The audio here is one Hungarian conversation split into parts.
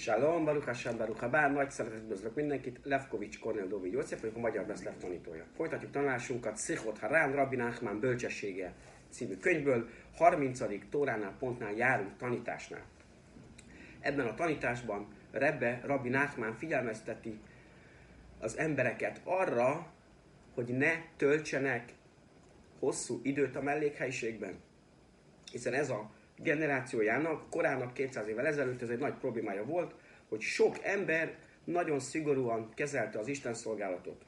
Shalom, Baruch Hashem, Baruch Habán, nagy szeretettel üdvözlök mindenkit, Lefkovics Kornél Dovid József vagyok, a Magyar Beszlev tanítója. Folytatjuk tanulásunkat Szichot Harán, Rabbi Nachman bölcsessége című könyvből, 30. Tóránál pontnál járunk tanításnál. Ebben a tanításban Rabbi Nachman figyelmezteti az embereket arra, hogy ne töltsenek hosszú időt a mellékhelyiségben. Hiszen ez a generációjának, korának 200 évvel ezelőtt ez egy nagy problémája volt, hogy sok ember nagyon szigorúan kezelte az Isten szolgálatot.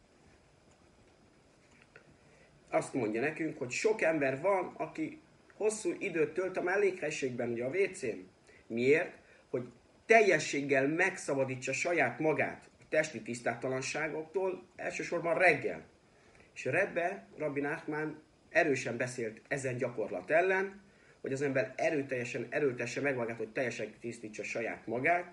Azt mondja nekünk, hogy sok ember van, aki hosszú időt tölt a mellékhelyiségben, ugye a WC-n. Miért? Hogy teljességgel megszabadítsa saját magát a testi tisztátalanságoktól, elsősorban reggel. És Rabbi Nachman erősen beszélt ezen gyakorlat ellen, hogy az ember erőteljesen meg magát, hogy teljesen tisztítsa saját magát,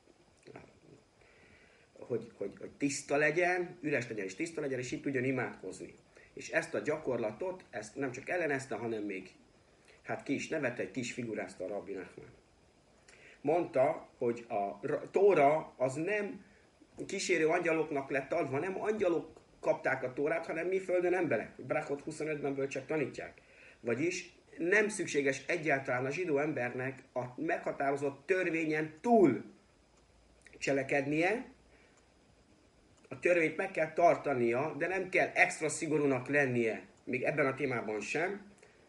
hogy tiszta legyen, üres legyen és tiszta legyen, és így tudjon imádkozni. És ezt a gyakorlatot, ezt nem csak ellenezte, hanem még ki is nevette, ki is figurázta a Rabbi Nachman. Mondta, hogy a Tóra az nem kísérő angyaloknak lett adva, nem angyalok kapták a Tórát, hanem mi földön emberek. Brachot 25-ben bölcsek tanítják. Vagyis nem szükséges egyáltalán a zsidó embernek a meghatározott törvényen túl cselekednie, a törvényt meg kell tartania, de nem kell extra szigorúnak lennie, még ebben a témában sem.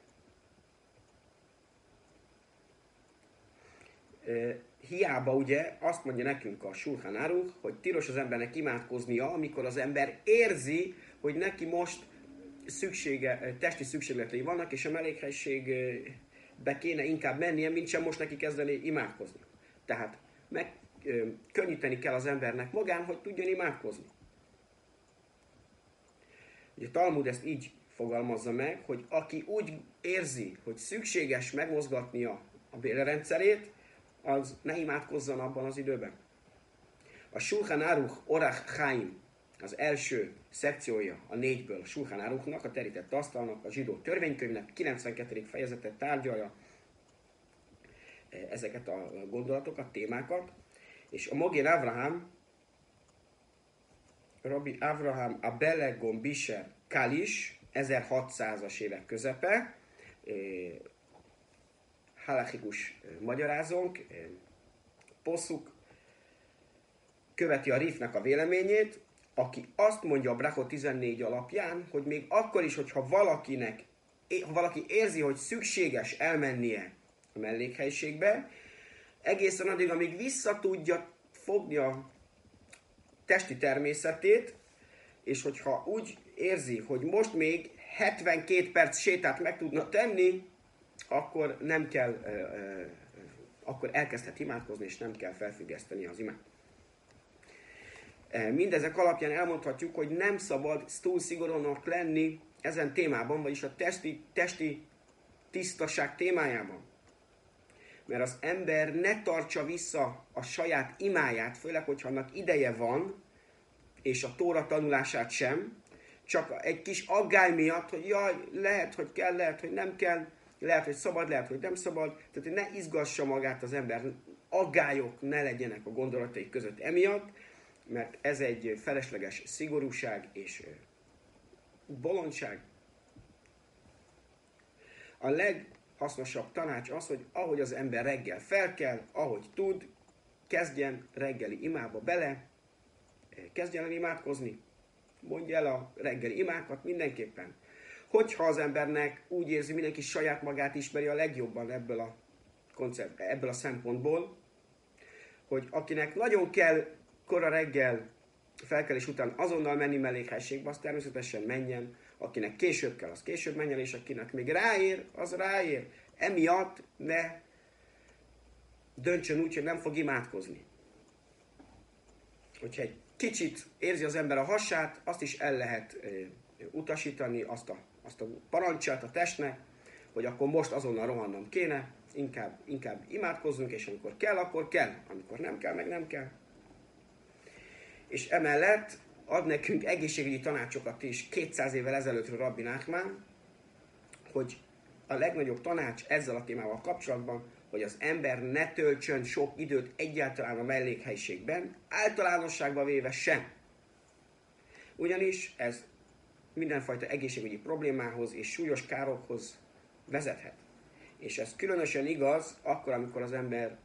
Hiába ugye azt mondja nekünk a Shulchan Aruch, hogy tilos az embernek imádkoznia, amikor az ember érzi, hogy neki most testi szükségletei vannak, és a mellékhelyiségbe kéne inkább mennie, mint sem most neki kezdeni imádkozni. Tehát könnyíteni kell az embernek magán, hogy tudjon imádkozni. Ugye Talmud ezt így fogalmazza meg, hogy aki úgy érzi, hogy szükséges megmozgatnia a bélrendszerét, az ne imádkozzon abban az időben. A Shulchan Aruch Orach Chaim, az első szekciója a 4-ből a Shulchan Aruchnak, a terített asztalnak, a zsidó törvénykönyvnek 92. fejezetet tárgyalja ezeket a gondolatokat, témákat, és a Mogén Avraham, Rabbi Avraham Abelegon Bisher Kalish, 1600-as évek közepe, halachikus magyarázónk, poszuk, követi a Rifnek a véleményét, aki azt mondja a Brachot 14 alapján, hogy még akkor is, hogyha valaki érzi, hogy szükséges elmennie a mellékhelyiségbe, egészen addig, amíg vissza tudja fogni a testi természetét, és hogyha úgy érzi, hogy most még 72 perc sétát meg tudna tenni, akkor nem kell, akkor elkezdhet imádkozni, és nem kell felfüggeszteni az imát. Mindezek alapján elmondhatjuk, hogy nem szabad túl szigorúnak lenni ezen témában, vagyis a testi tisztaság témájában. Mert az ember ne tartsa vissza a saját imáját, főleg, hogyha annak ideje van, és a Tóra tanulását sem, csak egy kis aggály miatt, hogy jaj, lehet, hogy kell, lehet, hogy nem kell, lehet, hogy szabad, lehet, hogy nem szabad. Tehát ne izgassa magát az ember, aggályok ne legyenek a gondolatai között emiatt, mert ez egy felesleges szigorúság és bolondság. A leghasznosabb tanács az, hogy ahogy az ember reggel felkel, ahogy tud, kezdjen reggeli imába bele, kezdjen el imádkozni, mondja el a reggeli imákat mindenképpen. Hogyha az embernek úgy érzi, mindenki saját magát ismeri a legjobban ebből a szempontból, hogy akinek nagyon kell kora reggel felkelés után azonnal menni mellékhelyiségbe, az természetesen menjen, akinek később kell, az később menjen, és akinek még ráér, az ráér. Emiatt ne döntsön úgy, hogy nem fog imádkozni. Hogyha egy kicsit érzi az ember a hasát, azt is el lehet utasítani, azt a parancsát a testnek, hogy akkor most azonnal rohannom kéne, inkább imádkozzunk, és amikor kell, akkor kell. Amikor nem kell, meg nem kell. És emellett ad nekünk egészségügyi tanácsokat is 200 évvel ezelőttről Rabbi Nachman, hogy a legnagyobb tanács ezzel a témával kapcsolatban, hogy az ember ne töltsön sok időt egyáltalán a mellékhelyiségben, általánosságban véve sem. Ugyanis ez mindenfajta egészségügyi problémához és súlyos károkhoz vezethet. És ez különösen igaz akkor, amikor az ember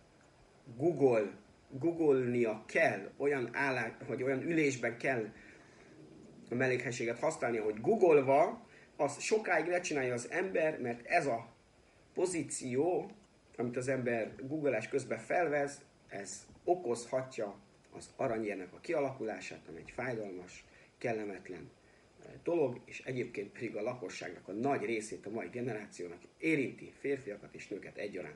googolnia kell, hogy olyan ülésben kell a mellékhelyiséget használni, hogy googolva, az sokáig lecsinálja az ember, mert ez a pozíció, amit az ember googolás közben felvesz, ez okozhatja az aranyérnek a kialakulását, ami egy fájdalmas, kellemetlen dolog, és egyébként pedig a lakosságnak a nagy részét, a mai generációnak érinti, férfiakat és nőket egyaránt.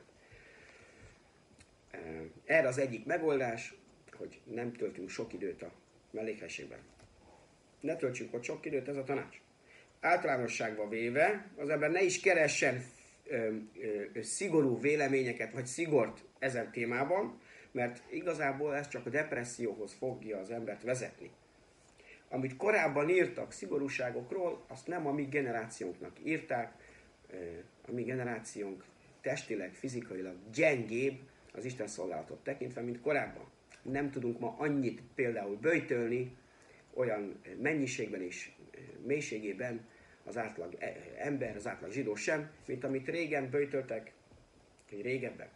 Erre az egyik megoldás, hogy nem töltünk sok időt a mellékhelyiségben. Ne töltsünk ott sok időt, ez a tanács. Általánosságban véve, az ember ne is keressen szigorú véleményeket, vagy szigort ezen témában, mert igazából ez csak a depresszióhoz fogja az embert vezetni. Amit korábban írtak szigorúságokról, azt nem a mi generációnknak írták, a mi generációnk testileg, fizikailag gyengébb az Isten szolgálatot tekintve, mint korábban. Nem tudunk ma annyit például böjtölni, olyan mennyiségben és mélységében az átlag ember, az átlag zsidó sem, mint amit régen böjtöltek, vagy régebben.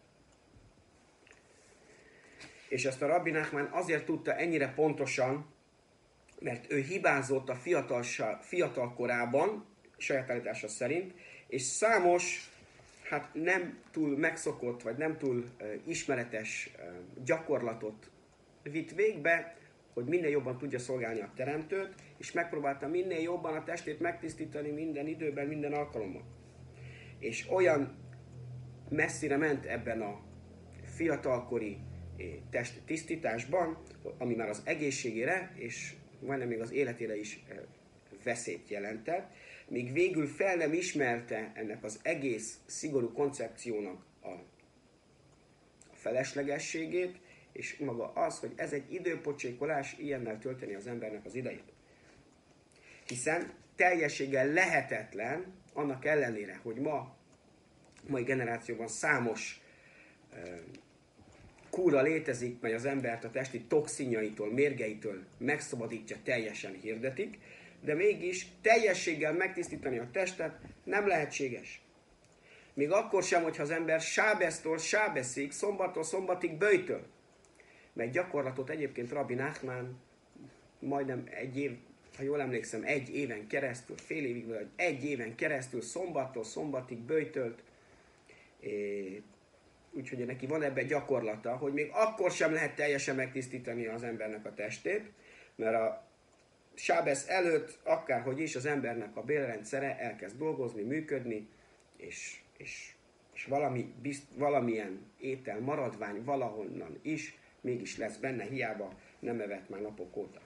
És ezt a Rabbi Nachman azért tudta ennyire pontosan, mert ő hibázott a fiatal korában, saját állítása szerint, és számos, nem túl megszokott, vagy nem túl ismeretes gyakorlatot vitt végbe, hogy minél jobban tudja szolgálni a Teremtőt, és megpróbálta minél jobban a testét megtisztítani minden időben, minden alkalommal. És olyan messzire ment ebben a fiatalkori test tisztításban, ami már az egészségére, és majdnem még az életére is veszélyt jelentett, míg végül fel nem ismerte ennek az egész szigorú koncepciónak a feleslegességét, és maga az, hogy ez egy időpocsékolás, ilyennel tölteni az embernek az idejét. Hiszen teljességgel lehetetlen, annak ellenére, hogy mai generációban számos kúra létezik, mely az embert a testi toxinjaitól, mérgeitől megszabadítja, teljesen hirdetik, de mégis teljességgel megtisztítani a testet nem lehetséges. Még akkor sem, hogyha az ember sábesztől sábeszig, szombattól szombatig böjtöl. Mert gyakorlatot egyébként Rabbi Nachman majdnem egy év, ha jól emlékszem, egy éven keresztül, fél évig vagy egy éven keresztül szombattól szombatig böjtölt, úgyhogy neki van ebben gyakorlata, hogy még akkor sem lehet teljesen megtisztítani az embernek a testét, mert a sábesz előtt, akárhogy is, az embernek a bélrendszere elkezd dolgozni, működni, és valamilyen étel maradvány valahonnan is mégis lesz benne, hiába nem evett már napok óta.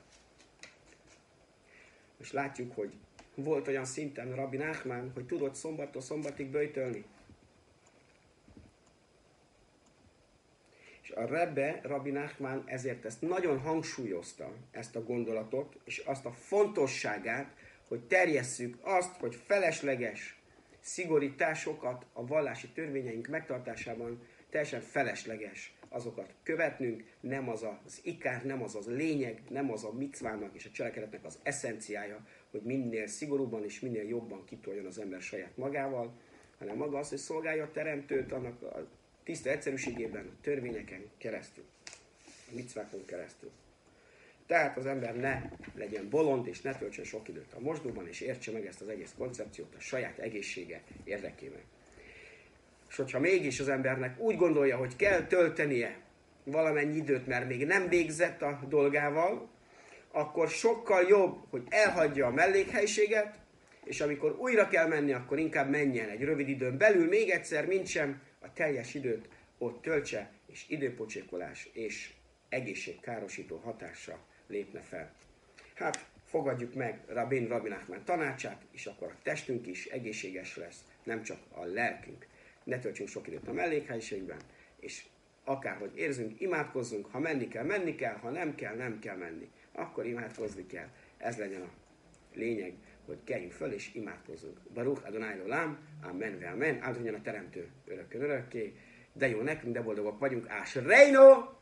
És látjuk, hogy volt olyan szinten Rabbi Nachman, hogy tudott szombattól szombatig böjtölni. És a Rebbe, Rabbi Nachman ezért ezt nagyon hangsúlyozta, ezt a gondolatot, és azt a fontosságát, hogy terjesszük azt, hogy felesleges szigorításokat a vallási törvényeink megtartásában teljesen felesleges azokat követnünk, nem az az ikár, nem az lényeg, nem az a micvának és a cselekedetnek az eszenciája, hogy minél szigorúbban és minél jobban kitoljon az ember saját magával, hanem maga az, hogy szolgálja a Teremtőt annak a tiszta egyszerűségében, a törvényeken keresztül, a micvákon keresztül. Tehát az ember ne legyen bolond, és ne töltsön sok időt a mosdóban, és értse meg ezt az egész koncepciót a saját egészsége érdekében. És hogyha mégis az embernek úgy gondolja, hogy kell töltenie valamennyi időt, mert még nem végzett a dolgával, akkor sokkal jobb, hogy elhagyja a mellékhelyiséget, és amikor újra kell menni, akkor inkább menjen egy rövid időn belül, még egyszer, mintsem a teljes időt ott töltse, és időpocsékolás és egészségkárosító hatása lépne fel. Hát, fogadjuk meg Rabbi Nachman tanácsát, és akkor a testünk is egészséges lesz, nem csak a lelkünk. Ne töltsünk sok időt a mellékhelyiségben, és akárhogy érzünk, imádkozzunk, ha menni kell, ha nem kell menni. Akkor imádkozni kell. Ez legyen a lényeg, hogy keljünk föl és imádkozzunk. Baruch Adonai Olam, Amen ve Amen, áldjon a Teremtő örökkön örökké, de jó nekünk, de boldogok vagyunk. Ás Reino!